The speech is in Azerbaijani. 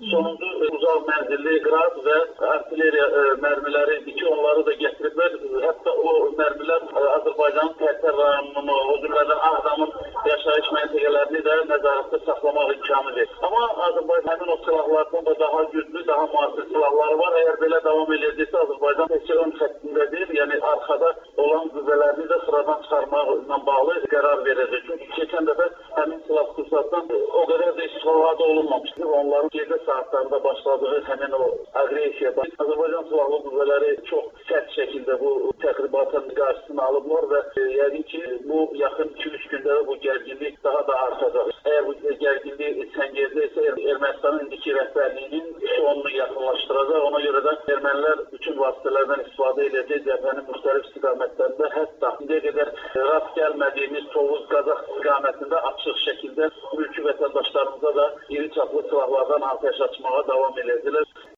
Sonuncu uzaq mənzilli qrad və artilleriya mərmiləri ki, onları da gətiriblər. Hətta o mərmilər Azərbaycanın Tərtər rayonunu, o cümlədən Ağdamın yaşayış məntəqələrini də nəzarətdə saxlamaq imkanı verir. Amma Azərbaycan həmin o silahlardan da daha güclü, daha müasir silahları var. Əgər belə davam edəcəksə, Azərbaycan təkcə ön xəttində deyil, yəni arxada olan qüvvələrini də sıradan çıxarmaqla bağlı qərar verəcək. Çünki keçən dəfə həmin silah sursatdan o qədər də istifadə olunmamışdır. Onların gecə saatlarında başladığı həmin o aqressiya. Azərbaycan Silahlı Qüvvələri çox sərt şəkildə bu təxribatın qarşısını alıblar və yəqin ki, bu yaxın 2-3 gündə bu gərginlik daha da artacaq. Əgər bu gərginlik səngərdəysə, Ermənistanın indiki rəhbərliyinin sonunu yaxınlaşdıracaq. Ona görə də ermənilər bütün vasitələrdən istifadə edəcək cəbhənin müxtəlif istiqamətlərində, hətta indiyə qədər rast gəlmədiyimiz Tovuz, Qazax istiqamətində açıq şəkildə mülki vətəndaşlarımıza da iri çaplı silahlardan atəş açmağa davam edəcəklər.